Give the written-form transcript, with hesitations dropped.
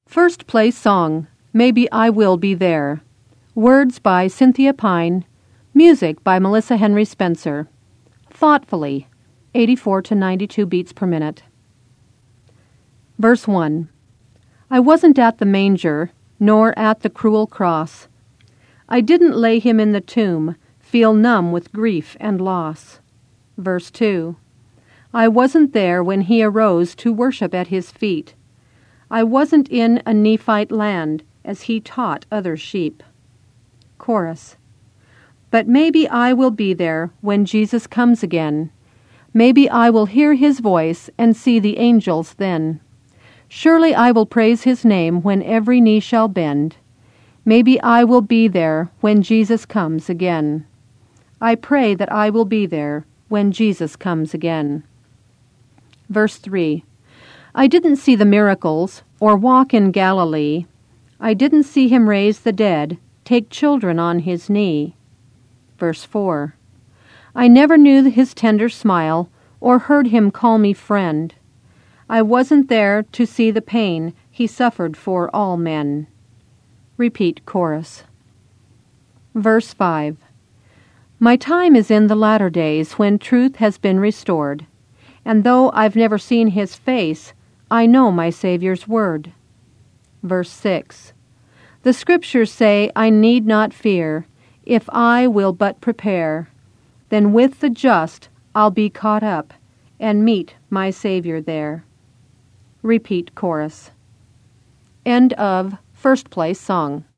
First Place Song, Maybe I Will Be There. Words by Cynthia Pine. Music by Melissa Henry Spencer. Thoughtfully, 84 to 92 beats per minute. Verse 1. I wasn't at the manger, nor at the cruel cross. I didn't lay him in the tomb, feel numb with grief and loss. Verse 2. I wasn't there when he arose to worship at his feet. I wasn't in a Nephite land as he taught other sheep. Chorus. But maybe I will be there when Jesus comes again. Maybe I will hear his voice and see the angels then. Surely I will praise his name when every knee shall bend. Maybe I will be there when Jesus comes again. I pray that I will be there when Jesus comes again. Verse 3. I didn't see the miracles or walk in Galilee. I didn't see him raise the dead, take children on his knee. Verse 4. I never knew his tender smile or heard him call me friend. I wasn't there to see the pain he suffered for all men. Repeat chorus. Verse 5. My time is in the latter days when truth has been restored, and though I've never seen his face, I know my Savior's word. Verse 6. The Scriptures say I need not fear, if I will but prepare. Then with the just I'll be caught up, and meet my Savior there. Repeat chorus. End of First Place Song.